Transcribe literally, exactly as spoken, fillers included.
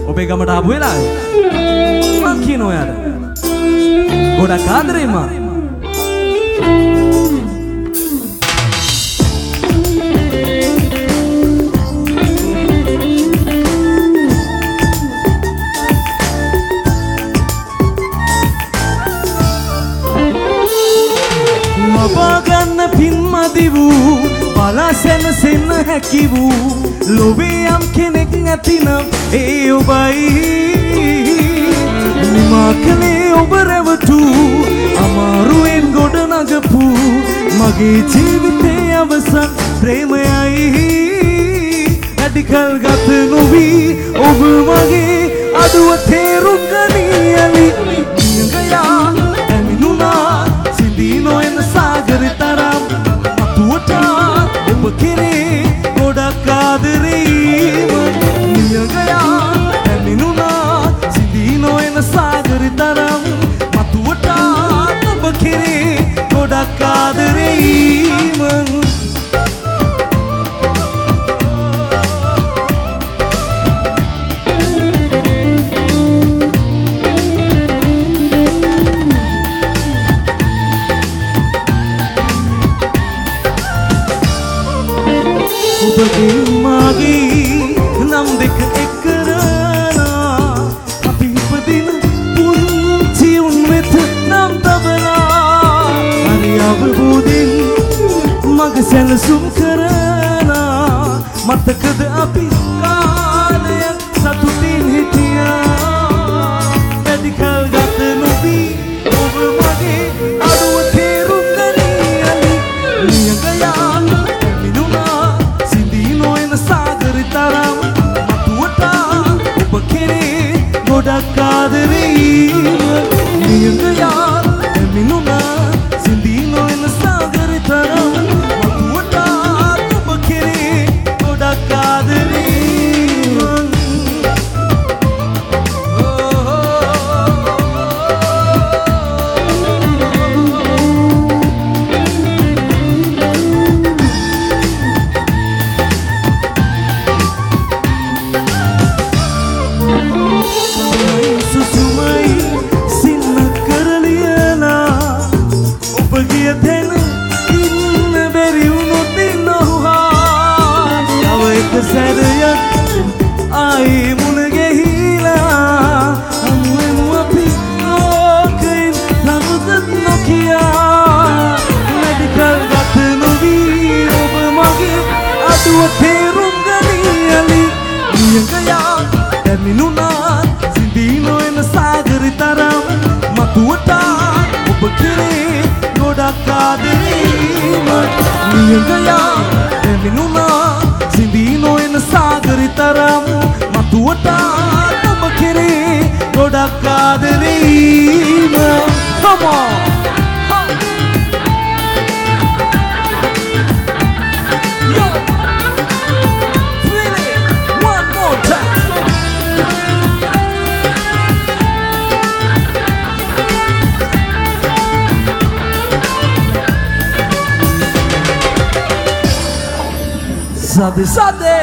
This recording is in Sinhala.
ඔබේ ගමට ආපු වෙලාවේ මං කියන ඔයාට ගොඩක් ආදරේ මා ලබාගන්න පින්මදි වූ පලසැන සෙන්න හැකි වූ ලොවේ යම් කෙනෙක් ඇතිනම් ඒ ඔබයි නිමා කළේ ඔබ රැවටු අමාරුවෙන් ගොඩ නගපු මගේ ජීවිතේ අවසන් ප්‍රේමයයි වැඩිකල් ගත නොවී ඔබ මගේ අඩුව තේරුම් ගනියලි නියඟයා ඇමිනුනා සිඳී නොයන සාගර තරම් මතුවට ඔබ කෙරේ ගොඩක් ආදරේ නියඟයා ඇමිනුනා සිඳී නොයන සාගර තරම් මතුවට ඔබ කෙරේ ගොඩක් ආදරේ ඔබගේ මාගේ නම් දෙක එක් කරලා අපි ඉපදින පුංචි උන් වෙත නම් තබලා හරි අවබෝධයෙන් මග සැලසුම් කරලා මතකද අපි කාලයක් සතුටින් හිටියා වැඩිකල් ගත නොවී ඔබ මගේ අඩුව තේරුම් ගනියලි නියඟයා ගොඩක් ආදරේ නියඟයා ඇමිනුනා සිඳී නොයන සාගර තරම් මතුවට ඔබ කෙරේ ගොඩක් ආදරේ සැරයක් ආයි මුණ ගැහිලා අමුවෙමු අපි ලෝකයෙන් නමුත් නොකියා වැඩිකල් ගත නොවී ඔබ මගේ අඩුව තේරුම් ගනියලි නියඟයා ඇමිනුනා සිඳී නොයන සාගර තරම් මතුවට ඔබ කෙරේ ගොඩක් ආදරේ නියඟයා ඇමිනුනා සිඳී නොයන සාගර තරම් මතුවට ඔබ කෙරේ ගොඩක් ආදරේ Come on! Yo! Really? One more time! Sabe, sabe!